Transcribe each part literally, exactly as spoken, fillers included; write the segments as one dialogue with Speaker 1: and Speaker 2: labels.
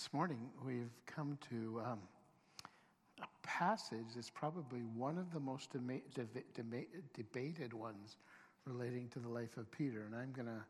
Speaker 1: This morning we've come to um, a passage that's probably one of the most dema- deba- deba- debated ones relating to the life of Peter. And I'm going to,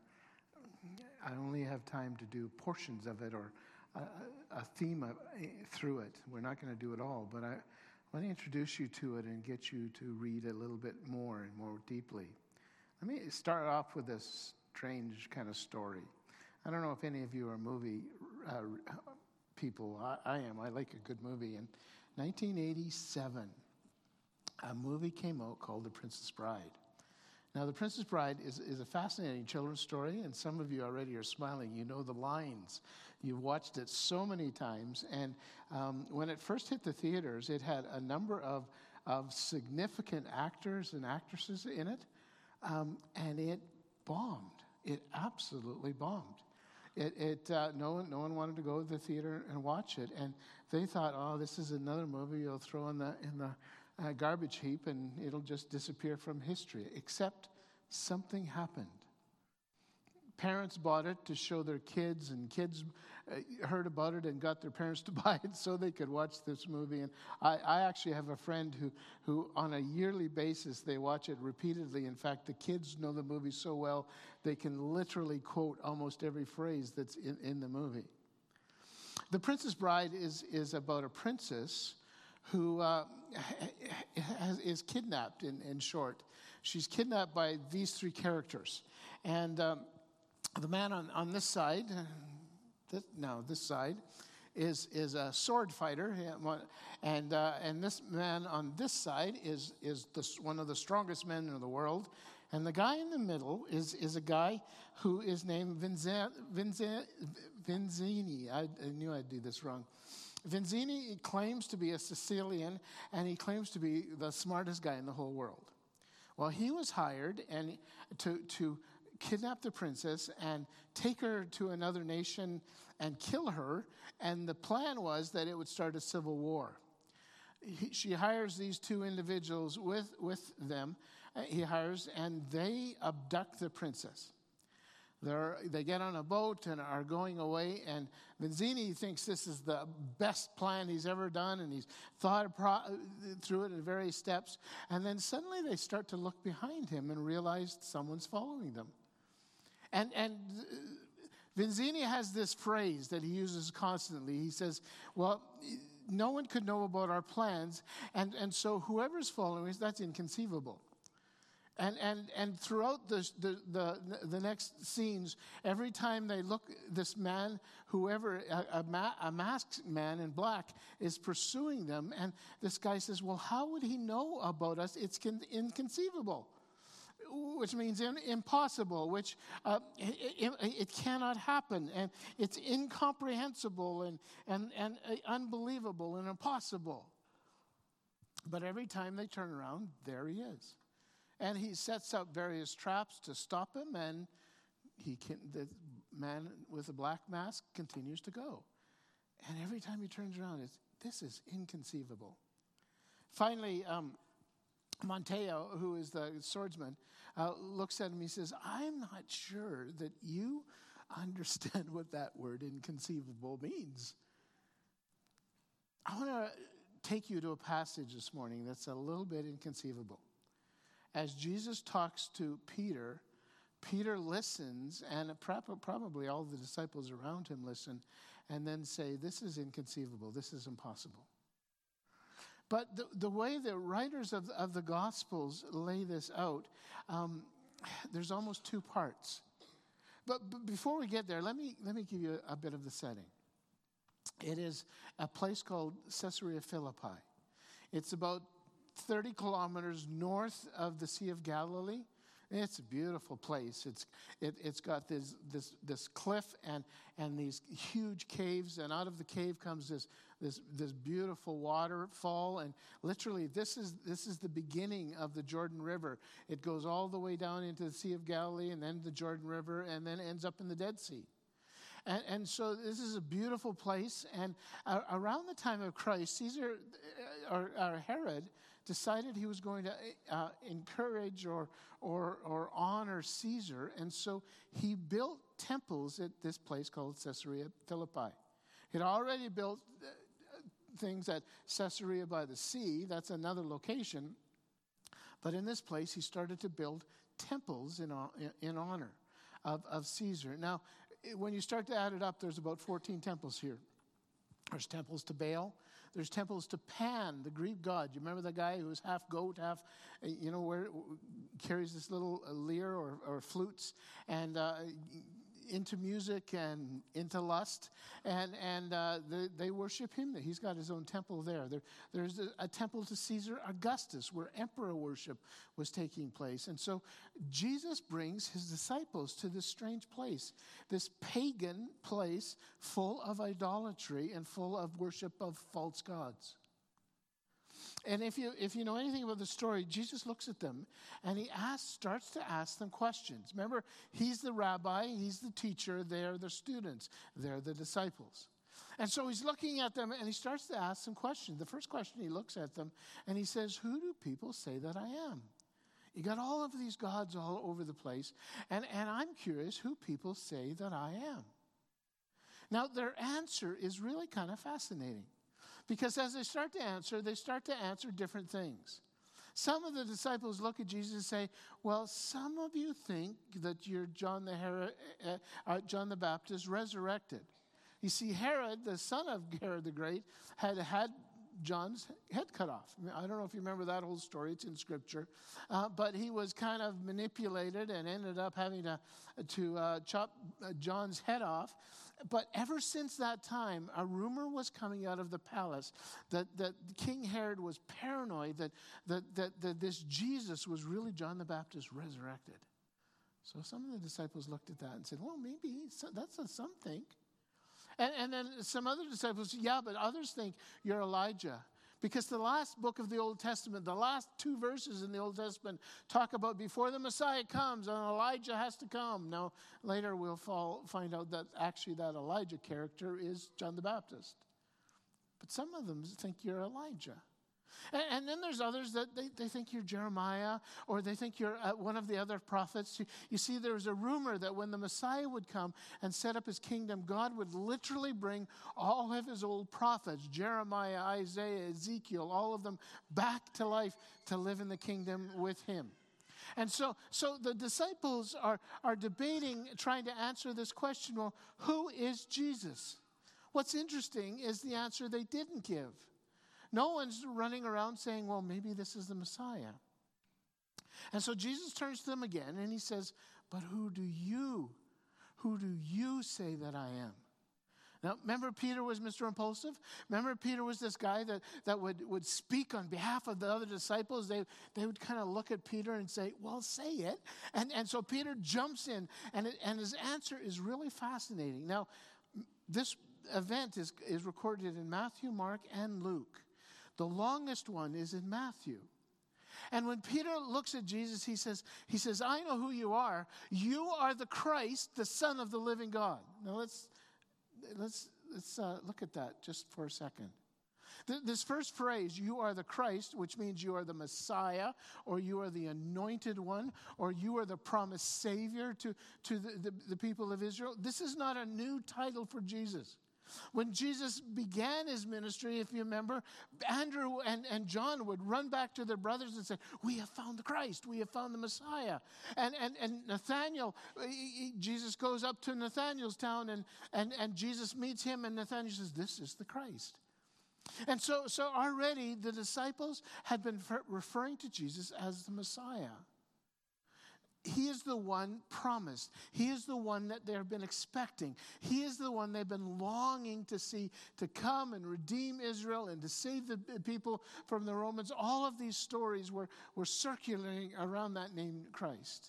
Speaker 1: I only have time to do portions of it or a, a theme of, through it. We're not going to do it all, but I want to introduce you to it and get you to read a little bit more and more deeply. Let me start off with this strange kind of story. I don't know if any of you are movie uh, people. I, I am. I like a good movie. In nineteen eighty-seven, a movie came out called The Princess Bride. Now, The Princess Bride is, is a fascinating children's story, and some of you already are smiling. You know the lines. You've watched it so many times. And um, when it first hit the theaters, it had a number of, of significant actors and actresses in it, um, and it bombed. It absolutely bombed. It, it uh, no one, no one wanted to go to the theater and watch it, and they thought, "Oh, this is another movie you'll throw in the in the uh, garbage heap, and it'll just disappear from history." Except something happened. Parents bought it to show their kids, and kids uh, heard about it and got their parents to buy it so they could watch this movie. And I, I actually have a friend who, who, on a yearly basis, they watch it repeatedly. In fact, the kids know the movie so well, they can literally quote almost every phrase that's in, in the movie. The Princess Bride is, is about a princess who uh, has, is kidnapped, in, in short. She's kidnapped by these three characters. And um, the man on, on this side, this, no, this side, is is a sword fighter, and uh, and this man on this side is is the, one of the strongest men in the world, and the guy in the middle is is a guy who is named Vinze, Vinze, Vinzini. I, I knew I'd do this wrong. Vinzini claims to be a Sicilian, and he claims to be the smartest guy in the whole world. Well, he was hired and to to. kidnap the princess and take her to another nation and kill her. And the plan was that it would start a civil war. He, she hires these two individuals with, with them. Uh, he hires, and they abduct the princess. They're, they get on a boat and are going away, and Vinzini thinks this is the best plan he's ever done, and he's thought pro- through it in various steps. And then suddenly they start to look behind him and realize someone's following them. And and Vinzini has this phrase that he uses constantly. He says, well, no one could know about our plans, and, and so whoever's following us, that's inconceivable. And and and throughout the, the the the next scenes, every time they look, this man, whoever, a, a, ma- a masked man in black, is pursuing them, and this guy says, well, how would he know about us? It's con- inconceivable. Which means in, impossible, which uh, it, it, it cannot happen, and it's incomprehensible and, and, and uh, unbelievable and impossible. But every time they turn around, there he is. And he sets up various traps to stop him, and he can, the man with the black mask continues to go. And every time he turns around, it's, this is inconceivable. Finally, um, Monteo, who is the swordsman, uh, looks at him. He says, I'm not sure that you understand what that word inconceivable means. I want to take you to a passage this morning that's a little bit inconceivable. As Jesus talks to Peter, Peter listens, and probably all the disciples around him listen, and then say, this is inconceivable, this is impossible. But the, the way the writers of, of the Gospels lay this out, um, there's almost two parts. But, but before we get there, let me let me give you a, a bit of the setting. It is a place called Caesarea Philippi. It's about thirty kilometers north of the Sea of Galilee. It's a beautiful place. It's it, it's got this this this cliff and and these huge caves, and out of the cave comes this this this beautiful waterfall. And literally, this is this is the beginning of the Jordan River. It goes all the way down into the Sea of Galilee, and then the Jordan River, and then ends up in the Dead Sea. And, and so this is a beautiful place. And uh, around the time of Christ, Caesar uh, or, or Herod decided he was going to uh, encourage or, or or honor Caesar, and so he built temples at this place called Caesarea Philippi. He'd already built uh, things at Caesarea by the sea. That's another location. But in this place, he started to build temples in, in honor of, of Caesar. Now, when you start to add it up, there's about fourteen temples here. There's temples to Baal. There's temples to Pan, the Greek god. You remember the guy who was half goat, half, you know, where carries this little lyre or, or flutes, and uh, into music and into lust, and and uh, they, they worship him. He's got his own temple there. there there's a, a temple to Caesar Augustus, where emperor worship was taking place. And so Jesus brings his disciples to this strange place, this pagan place full of idolatry and full of worship of false gods. And if you if you know anything about the story, Jesus looks at them and he asks, starts to ask them questions. Remember, he's the rabbi, he's the teacher, they're the students, they're the disciples. And so he's looking at them and he starts to ask them questions. The first question, he looks at them and he says, "Who do people say that I am?" You got all of these gods all over the place, and, and I'm curious who people say that I am. Now, their answer is really kind of fascinating. Because as they start to answer, they start to answer different things. Some of the disciples look at Jesus and say, well, some of you think that you're John the, Herod, uh, uh, John the Baptist resurrected. You see, Herod, the son of Herod the Great, had had John's head cut off. I don't know if you remember that whole story. It's in Scripture. Uh, but he was kind of manipulated and ended up having to, to uh, chop uh, John's head off. But ever since that time, a rumor was coming out of the palace that, that King Herod was paranoid that, that, that, that this Jesus was really John the Baptist resurrected. So some of the disciples looked at that and said, well, maybe that's what some think. And, and then some other disciples said, yeah, but others think you're Elijah. Because the last book of the Old Testament, the last two verses in the Old Testament talk about before the Messiah comes and Elijah has to come. Now, later we'll fall, find out that actually that Elijah character is John the Baptist. But some of them think you're Elijah. And, and then there's others that they, they think you're Jeremiah, or they think you're uh, one of the other prophets. You, you see, there was a rumor that when the Messiah would come and set up his kingdom, God would literally bring all of his old prophets, Jeremiah, Isaiah, Ezekiel, all of them back to life to live in the kingdom with him. And so, so the disciples are, are debating, trying to answer this question, well, who is Jesus? What's interesting is the answer they didn't give. No one's running around saying, well, maybe this is the Messiah. And so Jesus turns to them again and he says, but who do you, who do you say that I am? Now, remember Peter was Mister Impulsive? Remember Peter was this guy that, that would, would speak on behalf of the other disciples? They, they would kind of look at Peter and say, well, say it. And, and so Peter jumps in, and, it, and his answer is really fascinating. Now, this event is, is recorded in Matthew, Mark, and Luke. The longest one is in Matthew. And when Peter looks at Jesus, he says, he says, I know who you are. You are the Christ, the Son of the living God. Now let's let's let's uh, look at that just for a second. Th- this first phrase, you are the Christ, which means you are the Messiah, or you are the anointed one, or you are the promised Savior to, to the, the, the people of Israel. This is not a new title for Jesus. When Jesus began his ministry, if you remember, Andrew and, and John would run back to their brothers and say, we have found the Christ, we have found the Messiah. And and, and Nathanael, he, he, Jesus goes up to Nathanael's town and, and, and Jesus meets him and Nathanael says, this is the Christ. And so, so already the disciples had been referring to Jesus as the Messiah. He is the one promised. He is the one that they've been expecting. He is the one they've been longing to see to come and redeem Israel and to save the people from the Romans. All of these stories were, were circulating around that name Christ.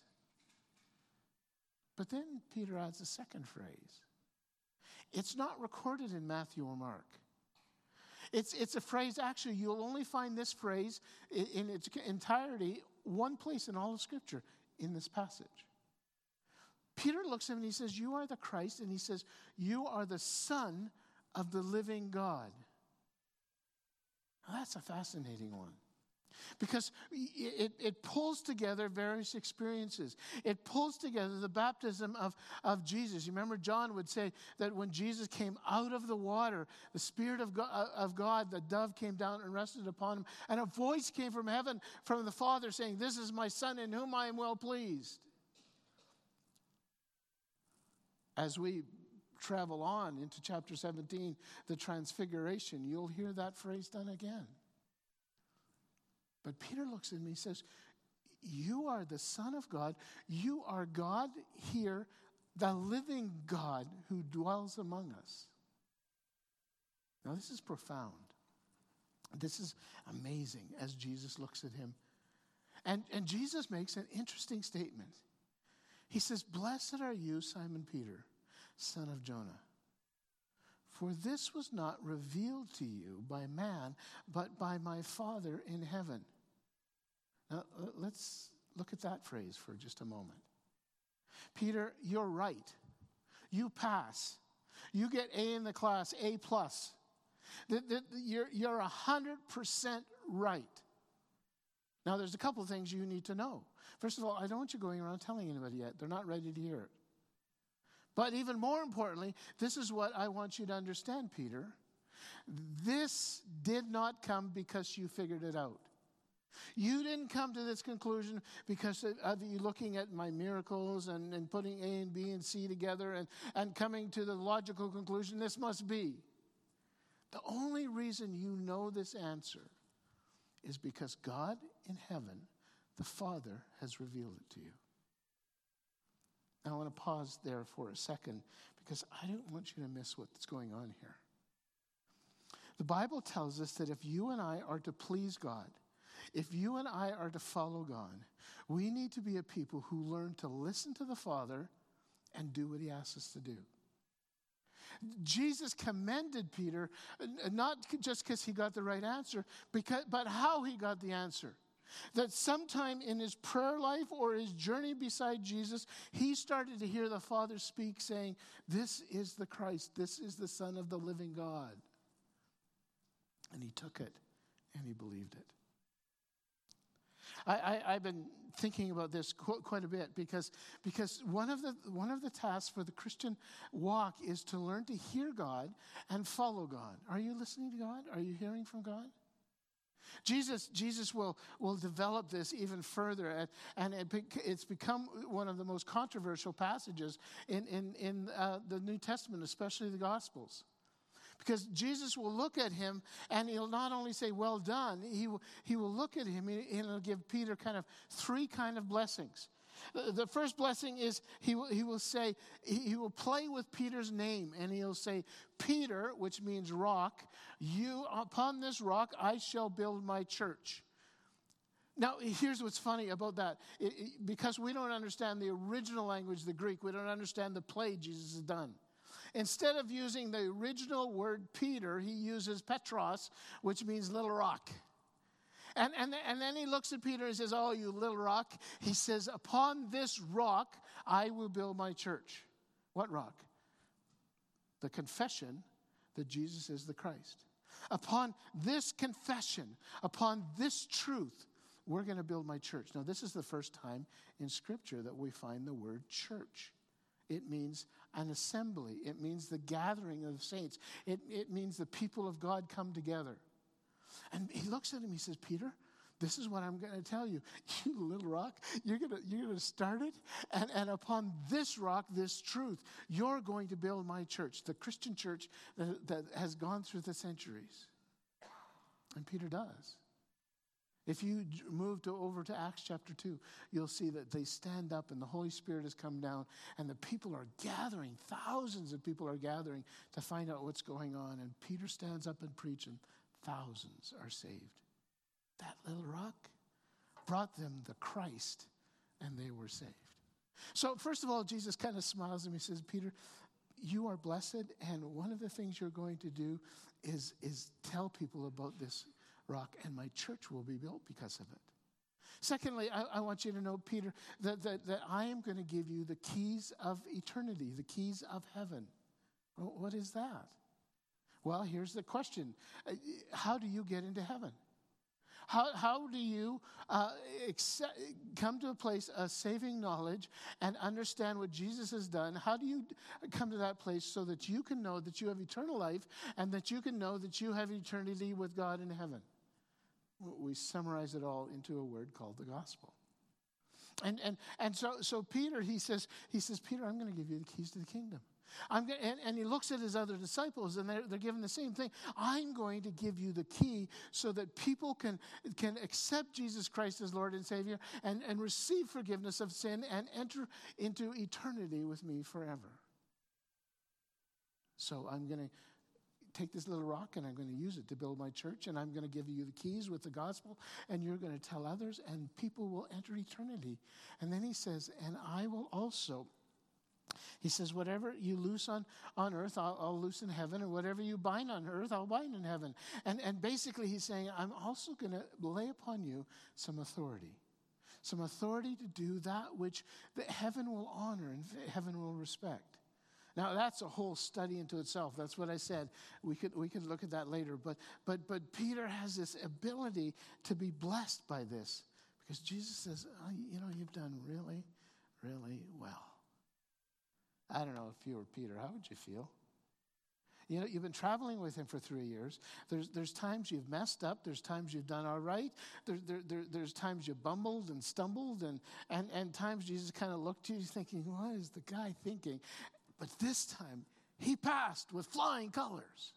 Speaker 1: But then Peter adds a second phrase. It's not recorded in Matthew or Mark. It's, it's a phrase, actually, you'll only find this phrase in, in its entirety one place in all of Scripture. In this passage, Peter looks at him and he says, you are the Christ, and he says, you are the Son of the living God. Now, that's a fascinating one. Because it, it pulls together various experiences. It pulls together the baptism of, of Jesus. You remember John would say that when Jesus came out of the water, the Spirit of God, of God, the dove came down and rested upon him. And a voice came from heaven, from the Father, saying, "This is my Son in whom I am well pleased." As we travel on into chapter seventeen, the transfiguration, you'll hear that phrase done again. But Peter looks at me and says, "You are the Son of God. You are God here, the living God who dwells among us." Now, this is profound. This is amazing as Jesus looks at him. And, and Jesus makes an interesting statement. He says, "Blessed are you, Simon Peter, son of Jonah. For this was not revealed to you by man, but by my Father in heaven." Now, let's look at that phrase for just a moment. Peter, you're right. You pass. You get A in the class, A plus. You're, you're one hundred percent right. Now, there's a couple of things you need to know. First of all, I don't want you going around telling anybody yet. They're not ready to hear it. But even more importantly, this is what I want you to understand, Peter. This did not come because you figured it out. You didn't come to this conclusion because of you looking at my miracles and, and putting A and B and C together and, and coming to the logical conclusion, this must be. The only reason you know this answer is because God in heaven, the Father, has revealed it to you. Now I want to pause there for a second because I don't want you to miss what's going on here. The Bible tells us that if you and I are to please God, if you and I are to follow God, we need to be a people who learn to listen to the Father and do what he asks us to do. Jesus commended Peter, not just because he got the right answer, because, but how he got the answer. That sometime in his prayer life or his journey beside Jesus, he started to hear the Father speak saying, "This is the Christ, this is the Son of the living God." And he took it and he believed it. I, I, I've been thinking about this qu- quite a bit because, because one of the one of the tasks for the Christian walk is to learn to hear God and follow God. Are you listening to God? Are you hearing from God? Jesus, Jesus will, will develop this even further, and, and it, it's become one of the most controversial passages in, in, in uh, the New Testament, especially the Gospels. Because Jesus will look at him and he'll not only say, "Well done," he will, he will look at him and he'll give Peter kind of three kind of blessings. The first blessing is he will, he will say, he will play with Peter's name and he'll say, "Peter," which means rock, "you, upon this rock I shall build my church." Now, here's what's funny about that. It, it, because we don't understand the original language, the Greek, we don't understand the play Jesus has done. Instead of using the original word Peter, he uses Petros, which means little rock. And, and, and then he looks at Peter and says, "Oh, you little rock." He says, "Upon this rock, I will build my church." What rock? The confession that Jesus is the Christ. Upon this confession, upon this truth, we're going to build my church. Now, this is the first time in Scripture that we find the word church. It means an assembly. It means the gathering of saints. It, it means the people of God come together. And he looks at him, he says, "Peter, this is what I'm going to tell you. You little rock, you're going to you're going to start it. And, and upon this rock, this truth, you're going to build my church," the Christian church that, that has gone through the centuries. And Peter does. If you move to, over to Acts chapter two, you'll see that they stand up and the Holy Spirit has come down and the people are gathering. Thousands of people are gathering to find out what's going on. And Peter stands up and preaches and thousands are saved. That little rock brought them the Christ and they were saved. So first of all, Jesus kind of smiles at me and says, "Peter, you are blessed, and one of the things you're going to do is, is tell people about this rock, and my church will be built because of it." Secondly, I, I want you to know, Peter, that, that, that I am going to give you the keys of eternity, the keys of heaven. Well, what is that? Well, here's the question. How do you get into heaven? How, how do you uh, accept, come to a place of saving knowledge and understand what Jesus has done? How do you come to that place so that you can know that you have eternal life and that you can know that you have eternity with God in heaven? We summarize it all into a word called the gospel. And and and so so Peter, he says, he says, Peter, I'm going to give you the keys to the kingdom. I'm going, and, and he looks at his other disciples, and they're, they're given the same thing. I'm going to give you the key so that people can, can accept Jesus Christ as Lord and Savior and, and receive forgiveness of sin and enter into eternity with me forever. So I'm going to take this little rock and I'm going to use it to build my church, and I'm going to give you the keys with the gospel, and you're going to tell others, and people will enter eternity. And then he says, and I will also... He says, whatever you loose on, on earth, I'll, I'll loose in heaven, and whatever you bind on earth, I'll bind in heaven. And, and basically he's saying, I'm also going to lay upon you some authority. Some authority to do that which the heaven will honor and heaven will respect. Now, that's a whole study into itself. That's what I said. We could we could look at that later. But but but Peter has this ability to be blessed by this, because Jesus says, oh, you know, you've done really, really well. I don't know if you were Peter, how would you feel? You know, you've been traveling with him for three years. There's there's times you've messed up. There's times you've done all right. There, there, there, there's times you bumbled and stumbled. And, and, and times Jesus kind of looked to you thinking, what is the guy thinking? But this time, he passed with flying colors.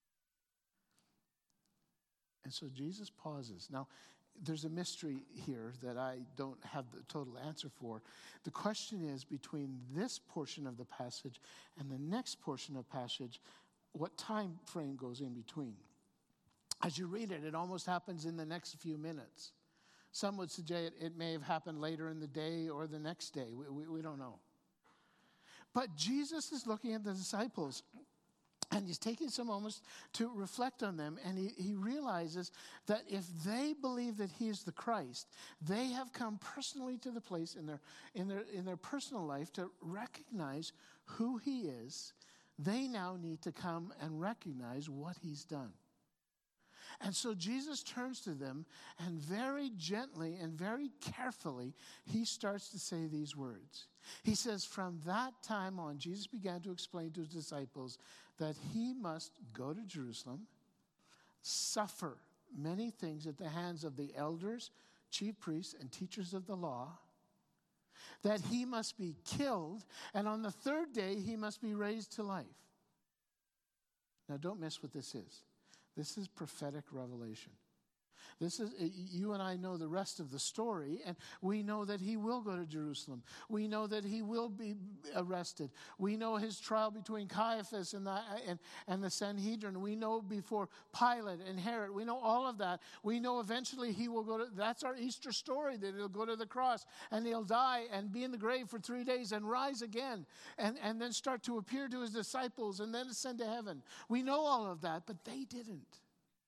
Speaker 1: And so Jesus pauses. Now, there's a mystery here that I don't have the total answer for. The question is, between this portion of the passage and the next portion of the passage, what time frame goes in between? As you read it, it almost happens in the next few minutes. Some would suggest it may have happened later in the day or the next day. We, we, we don't know. But Jesus is looking at the disciples, and he's taking some moments to reflect on them, and he, he realizes that if they believe that he is the Christ, they have come personally to the place in their in their in their personal life to recognize who he is. They now need to come and recognize what he's done. And so Jesus turns to them, and very gently and very carefully, he starts to say these words. He says, from that time on, Jesus began to explain to his disciples that he must go to Jerusalem, suffer many things at the hands of the elders, chief priests, and teachers of the law, that he must be killed, and on the third day he must be raised to life. Now, don't miss what this is. This is prophetic revelation. This is, you and I know the rest of the story, and we know that he will go to Jerusalem. We know that he will be arrested. We know his trial between Caiaphas and the, and, and the Sanhedrin. We know before Pilate and Herod. We know all of that. We know eventually he will go to, that's our Easter story, that he'll go to the cross and he'll die and be in the grave for three days and rise again and, and then start to appear to his disciples and then ascend to heaven. We know all of that, but they didn't.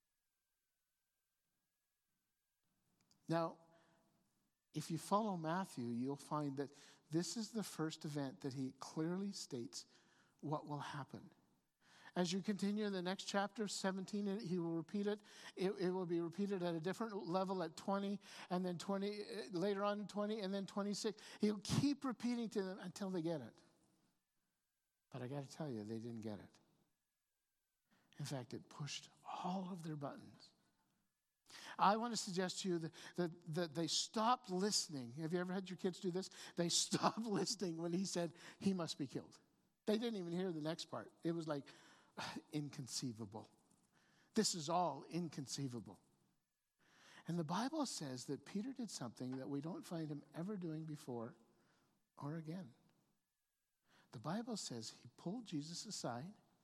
Speaker 1: Now, if you follow Matthew, you'll find that this is the first event that he clearly states what will happen. As you continue in the next chapter, seventeen, he will repeat it. It, it will be repeated at a different level at twenty, and then twenty, later on in twenty, and then twenty-six. He'll keep repeating to them until they get it. But I got to tell you, they didn't get it. In fact, it pushed all of their buttons. I want to suggest to you that, that, that they stopped listening. Have you ever had your kids do this? They stopped listening when he said he must be killed. They didn't even hear the next part. It was like, inconceivable. This is all inconceivable. And the Bible says that Peter did something that we don't find him ever doing before or again. The Bible says he pulled Jesus aside.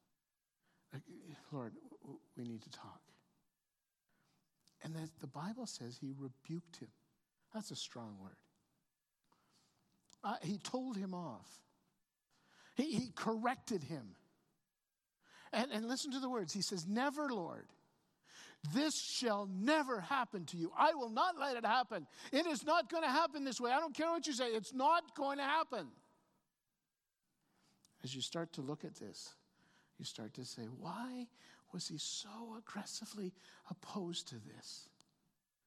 Speaker 1: Lord, we need to talk. And that the Bible says he rebuked him. That's a strong word. Uh, he told him off. He, he corrected him. And, and listen to the words. He says, never, Lord. This shall never happen to you. I will not let it happen. It is not going to happen this way. I don't care what you say. It's not going to happen. As you start to look at this, you start to say, why was he so aggressively opposed to this?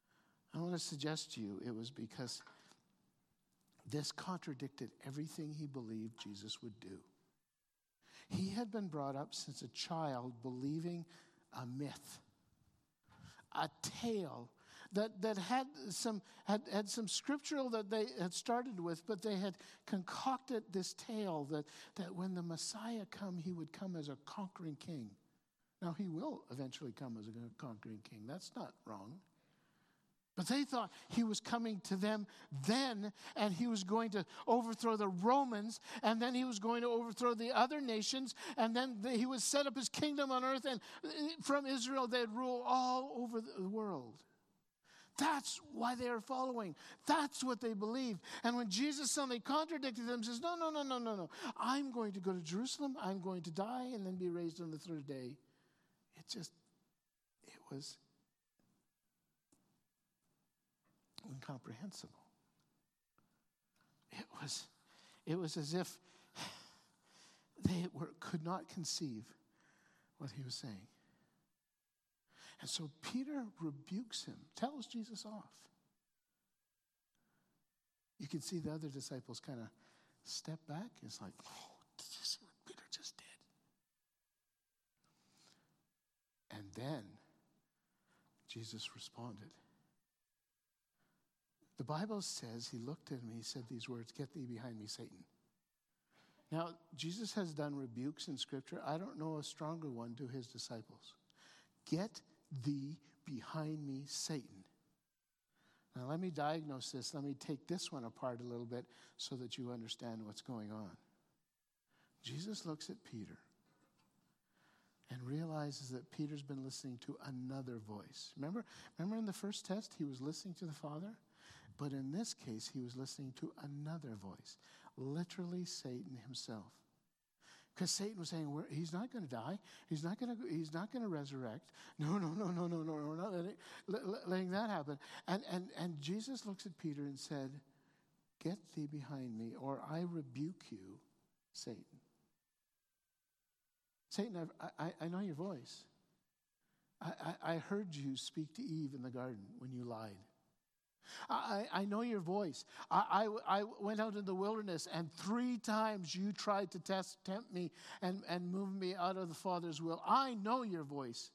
Speaker 1: I want to suggest to you it was because this contradicted everything he believed Jesus would do. He had been brought up since a child believing a myth, a tale that, that had some had, had some scriptural that they had started with, but they had concocted this tale that, that when the Messiah come, he would come as a conquering king. Now, he will eventually come as a conquering king. That's not wrong. But they thought he was coming to them then, and he was going to overthrow the Romans, and then he was going to overthrow the other nations, and then he would set up his kingdom on earth, and from Israel they'd rule all over the world. That's why they are following. That's what they believed. And when Jesus suddenly contradicted them, says, no, no, no, no, no, no. I'm going to go to Jerusalem, I'm going to die, and then be raised on the third day. It just, it was incomprehensible. It was, it was as if they were, could not conceive what he was saying. And so Peter rebukes him, tells Jesus off. You can see the other disciples kind of step back. It's like, oh, did you see what Peter just did? And then Jesus responded. The Bible says he looked at me, he said these words, "Get thee behind me, Satan." Now, Jesus has done rebukes in Scripture. I don't know a stronger one to his disciples. Get thee behind me, Satan. Now, let me diagnose this. Let me take this one apart a little bit so that you understand what's going on. Jesus looks at Peter and realizes that Peter's been listening to another voice. Remember, remember in the first test, he was listening to the Father? But in this case, he was listening to another voice, literally Satan himself. Because Satan was saying, We're, he's not going to die. He's not going to He's not going to resurrect. No, no, no, no, no, no. We're not letting, let, letting that happen. And, and, and Jesus looks at Peter and said, "Get thee behind me, or I rebuke you, Satan." Satan, I, I, I know your voice. I, I, I heard you speak to Eve in the garden when you lied. I, I know your voice. I, I, I went out in the wilderness, and three times you tried to test, tempt me and, and move me out of the Father's will. I know your voice.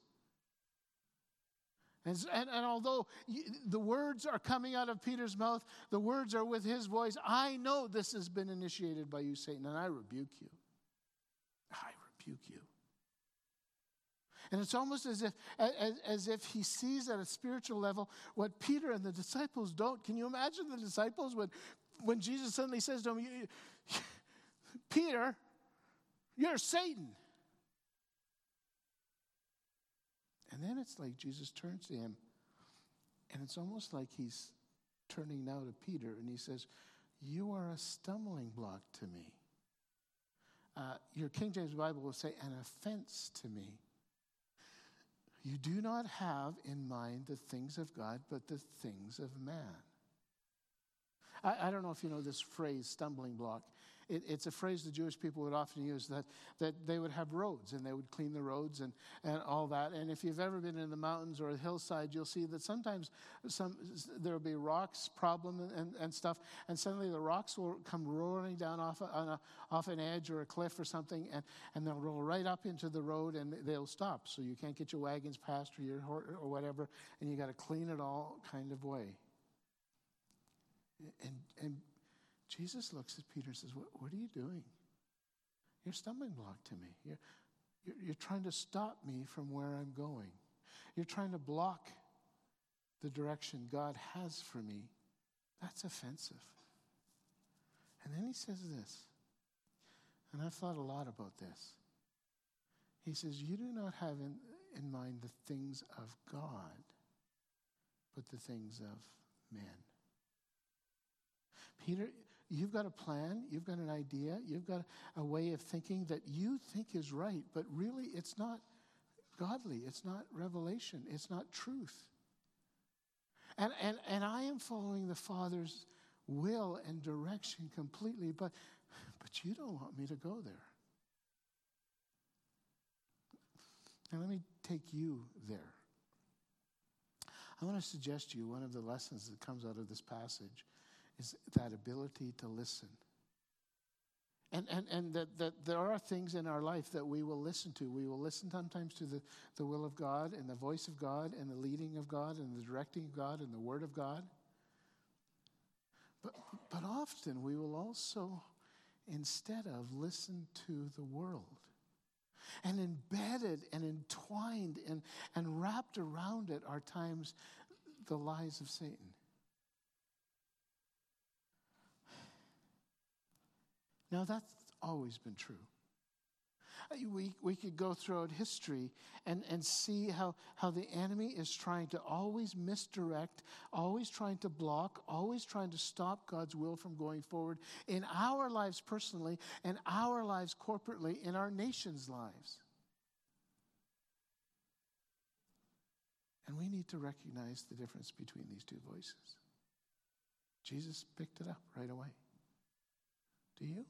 Speaker 1: And, and, and although you, the words are coming out of Peter's mouth, the words are with his voice, I know this has been initiated by you, Satan, and I rebuke you. I rebuke you. And it's almost as if as, as if he sees at a spiritual level what Peter and the disciples don't. Can you imagine the disciples when, when Jesus suddenly says to them, "Peter, you're Satan." And then it's like Jesus turns to him, and it's almost like he's turning now to Peter, and he says, "You are a stumbling block to me." Uh, your King James Bible will say, "an offense to me. You do not have in mind the things of God, but the things of man." I, I don't know if you know this phrase, stumbling block. It, it's a phrase the Jewish people would often use, that, that they would have roads, and they would clean the roads and, and all that. And if you've ever been in the mountains or a hillside, you'll see that sometimes some there will be rocks problem and, and, and stuff, and suddenly the rocks will come rolling down off, a, on a, off an edge or a cliff or something, and, and they'll roll right up into the road, and they'll stop. So you can't get your wagons past or your or whatever, and you got to clean it all kind of way. And and Jesus looks at Peter and says, what, what are you doing? You're a stumbling block to me. You're, you're, you're trying to stop me from where I'm going. You're trying to block the direction God has for me. That's offensive. And then he says this, and I've thought a lot about this. He says, you do not have in, in mind the things of God, but the things of men. Peter, you've got a plan, you've got an idea, you've got a way of thinking that you think is right, but really it's not godly, it's not revelation, it's not truth. And and and I am following the Father's will and direction completely, but but you don't want me to go there. And let me take you there. I want to suggest to you one of the lessons that comes out of this passage is that ability to listen. And and, and that, that there are things in our life that we will listen to. We will listen sometimes to the, the will of God and the voice of God and the leading of God and the directing of God and the word of God. But, but often we will also, instead of, listen to the world. And embedded and entwined and, and wrapped around it are times the lies of Satan. Now, that's always been true. We, we could go throughout history and, and see how, how the enemy is trying to always misdirect, always trying to block, always trying to stop God's will from going forward in our lives personally, and our lives corporately, in our nation's lives. And we need to recognize the difference between these two voices. Jesus picked it up right away. Do you?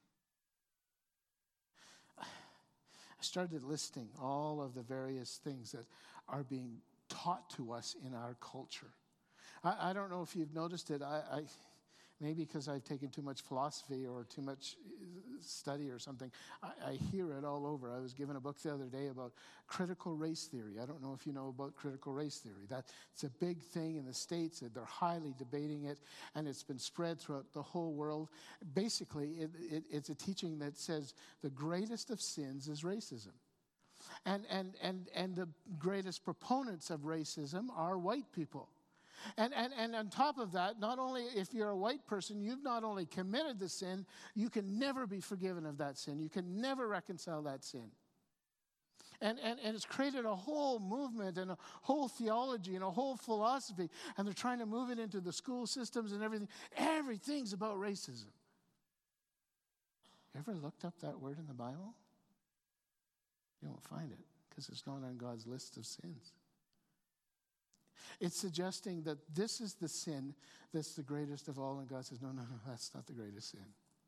Speaker 1: I started listing all of the various things that are being taught to us in our culture. I, I don't know if you've noticed it. I, I maybe because I've taken too much philosophy or too much study or something, I, I hear it all over. I was given a book the other day about critical race theory. I don't know if you know about critical race theory. That it's a big thing in the States. They're highly debating it, and it's been spread throughout the whole world. Basically, it, it, it's a teaching that says the greatest of sins is racism. And, and, and, and the greatest proponents of racism are white people. And, and and on top of that, not only if you're a white person, you've not only committed the sin, you can never be forgiven of that sin. You can never reconcile that sin. And, and, and it's created a whole movement and a whole theology and a whole philosophy. And they're trying to move it into the school systems and everything. Everything's about racism. You ever looked up that word in the Bible? You won't find it because it's not on God's list of sins. It's suggesting that this is the sin that's the greatest of all, and God says, no, no, no, that's not the greatest sin.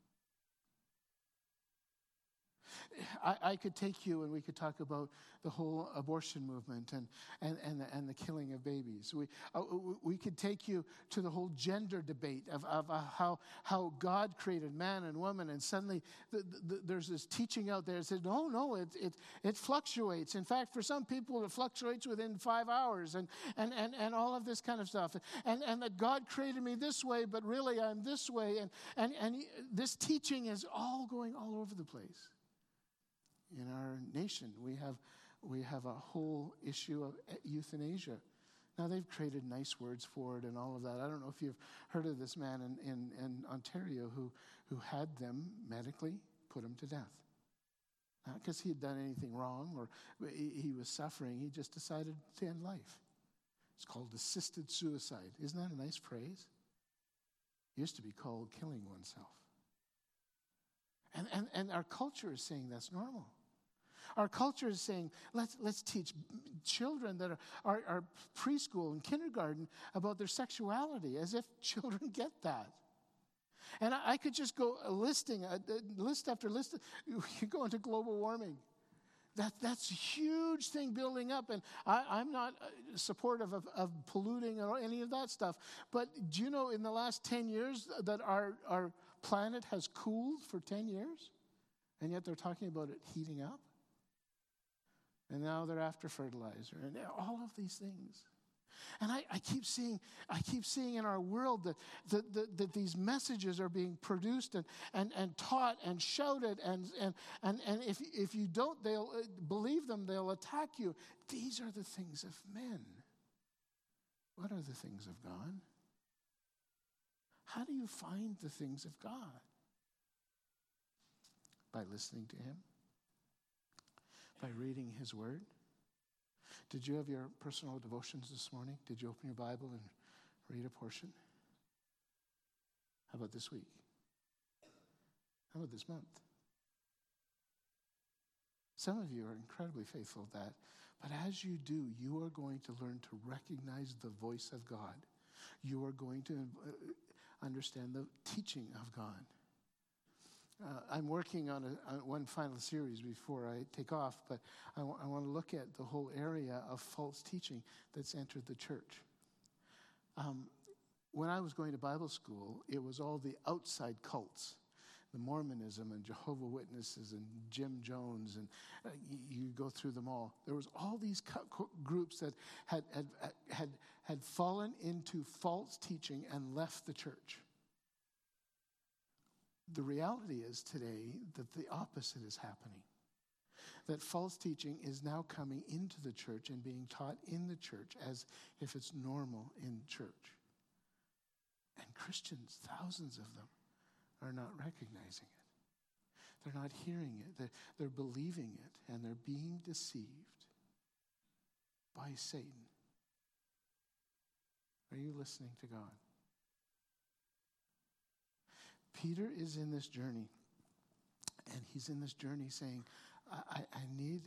Speaker 1: I, I could take you and we could talk about the whole abortion movement and and and the, and the killing of babies. We uh, we could take you to the whole gender debate of, of uh, how how God created man and woman, and suddenly the, the, there's this teaching out there that says, no, no, it it it fluctuates. In fact, for some people, it fluctuates within five hours, and and and and all of this kind of stuff. And and that God created me this way, but really I'm this way. And and and this teaching is all going all over the place. In our nation, we have we have a whole issue of euthanasia. Now, they've created nice words for it and all of that. I don't know if you've heard of this man in, in, in Ontario who, who had them medically put him to death. Not because he had done anything wrong or he, he was suffering. He just decided to end life. It's called assisted suicide. Isn't that a nice phrase? It used to be called killing oneself. And, and, and our culture is saying that's normal. Our culture is saying, let's let's teach children that are, are, are preschool and kindergarten about their sexuality, as if children get that. And I, I could just go listing, a, a list after list. You go into global warming. That, that's a huge thing building up. And I, I'm not supportive of, of polluting or any of that stuff. But do you know in the last ten years that our, our planet has cooled for ten years? And yet they're talking about it heating up? And now they're after fertilizer and all of these things. And I, I keep seeing, I keep seeing in our world that, that, that, that these messages are being produced and, and, and taught and shouted. And, and, and, and if, if you don't they'll believe them, they'll attack you. These are the things of men. What are the things of God? How do you find the things of God? By listening to him. By reading his word. Did you have your personal devotions this morning? Did you open your Bible and read a portion? How about this week? How about this month? Some of you are incredibly faithful at that. But as you do, you are going to learn to recognize the voice of God. You are going to understand the teaching of God. Uh, I'm working on, a, on one final series before I take off, but I, w- I want to look at the whole area of false teaching that's entered the church. Um, when I was going to Bible school, it was all the outside cults, the Mormonism and Jehovah's Witnesses and Jim Jones, and uh, you, you go through them all. There was all these co- co- groups that had, had had had fallen into false teaching and left the church. The reality is today that the opposite is happening. That false teaching is now coming into the church and being taught in the church as if it's normal in church. And Christians, thousands of them, are not recognizing it. They're not hearing it. They're, they're believing it, and they're being deceived by Satan. Are you listening to God? Peter is in this journey, and he's in this journey saying, I, I need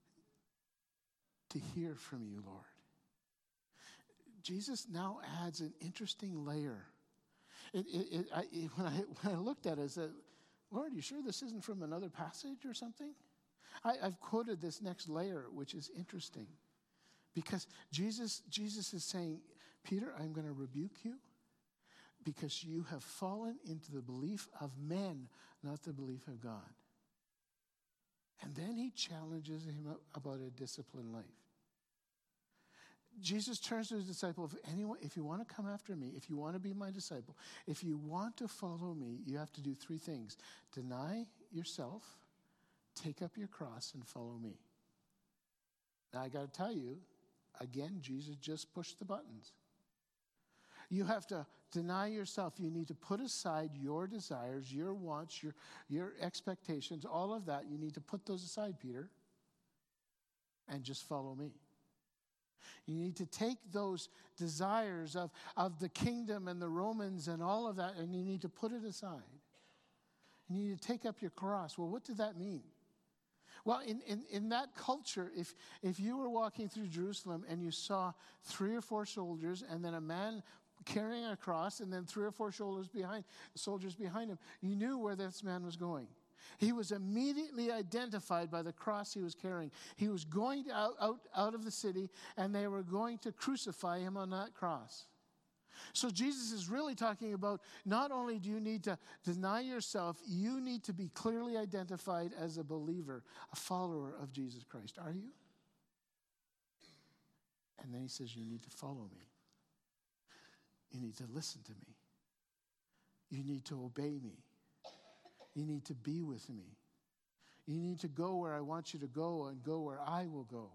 Speaker 1: to hear from you, Lord. Jesus now adds an interesting layer. It, it, it, I, it, when, I, when I looked at it, I said, Lord, you sure this isn't from another passage or something? I, I've quoted this next layer, which is interesting. Because Jesus, Jesus is saying, Peter, I'm going to rebuke you because you have fallen into the belief of men, not the belief of God. And then he challenges him about a disciplined life. Jesus turns to his disciple, if anyone, if you want to come after me, if you want to be my disciple, if you want to follow me, you have to do three things. Deny yourself, take up your cross, and follow me. Now I got to tell you, again, Jesus just pushed the buttons. You have to deny yourself. You need to put aside your desires, your wants, your, your expectations, all of that. You need to put those aside, Peter, and just follow me. You need to take those desires of, of the kingdom and the Romans and all of that, and you need to put it aside. You need to take up your cross. Well, what did that mean? Well, in, in, in that culture, if, if you were walking through Jerusalem and you saw three or four soldiers and then a man carrying a cross and then three or four soldiers behind, soldiers behind him, you knew where this man was going. He was immediately identified by the cross he was carrying. He was going out, out, out of the city, and they were going to crucify him on that cross. So Jesus is really talking about not only do you need to deny yourself, you need to be clearly identified as a believer, a follower of Jesus Christ. Are you? And then he says you need to follow me. You need to listen to me. You need to obey me. You need to be with me. You need to go where I want you to go and go where I will go.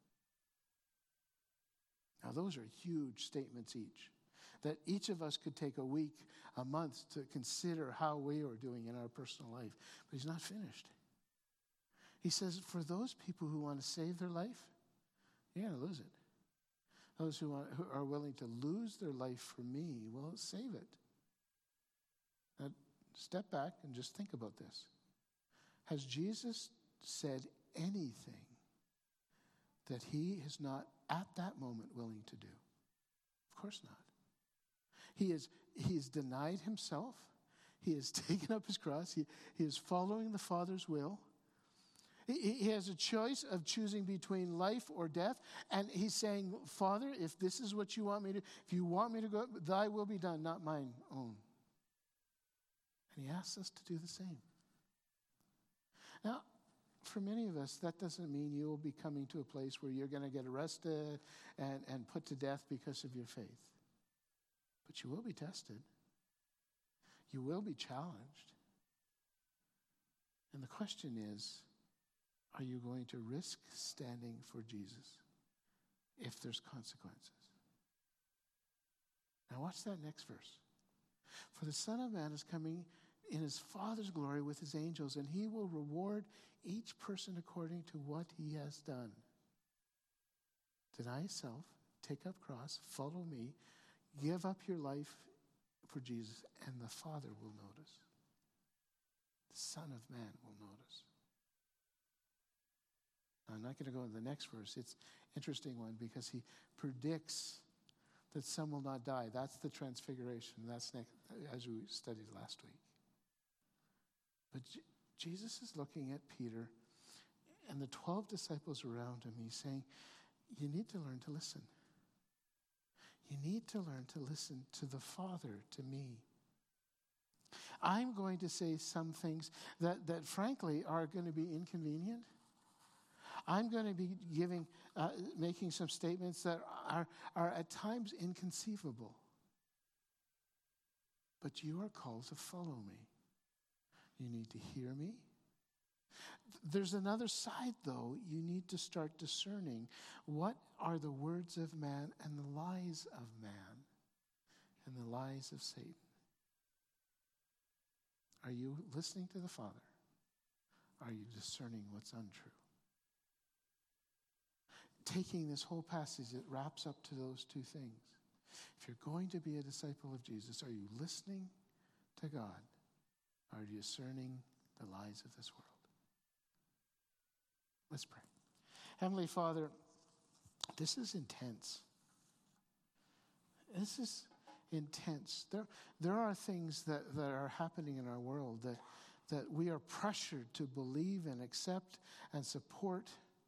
Speaker 1: Now, those are huge statements each, that each of us could take a week, a month to consider how we are doing in our personal life. But he's not finished. He says, for those people who want to save their life, you're going to lose it. Those who, want, who are willing to lose their life for me will save it. Now, step back and just think about this. Has Jesus said anything that he is not at that moment willing to do? Of course not. He is he has denied himself. He has taken up his cross. He, he is following the Father's will. He, he has a choice of choosing between life or death. And he's saying, Father, if this is what you want me to, if you want me to go, thy will be done, not mine own. And he asks us to do the same. Now, for many of us, that doesn't mean you will be coming to a place where you're going to get arrested and, and put to death because of your faith. But you will be tested. You will be challenged. And the question is, are you going to risk standing for Jesus if there's consequences? Now watch that next verse. For the Son of Man is coming in his Father's glory with his angels, and he will reward each person according to what he has done. Deny yourself, take up cross, follow me, give up your life for Jesus, and the Father will notice. The Son of Man will notice. Now, I'm not going to go into the next verse. It's an interesting one because he predicts that some will not die. That's the transfiguration. That's next, as we studied last week. But J- Jesus is looking at Peter and the twelve disciples around him. He's saying, you need to learn to listen. You need to learn to listen to the Father, to me. I'm going to say some things that, that frankly are going to be inconvenient. I'm going to be giving, uh, making some statements that are, are at times inconceivable. But you are called to follow me. You need to hear me. There's another side, though. You need to start discerning what are the words of man and the lies of man and the lies of Satan. Are you listening to the Father? Are you discerning what's untrue? Taking this whole passage, it wraps up to those two things. If you're going to be a disciple of Jesus, are you listening to God? Are you discerning the lies of this world? Let's pray. Heavenly Father, this is intense. This is intense. There, there are things that, that are happening in our world that, that we are pressured to believe and accept and support.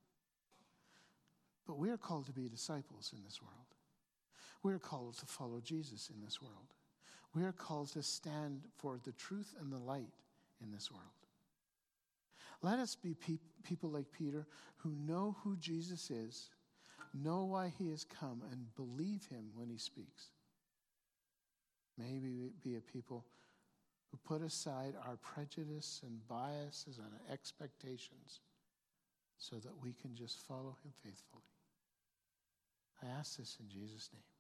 Speaker 1: But we are called to be disciples in this world. We are called to follow Jesus in this world. We are called to stand for the truth and the light in this world. Let us be pe- people like Peter who know who Jesus is, know why he has come, and believe him when he speaks. May we be a people who put aside our prejudice and biases and expectations so that we can just follow him faithfully. I ask this in Jesus' name.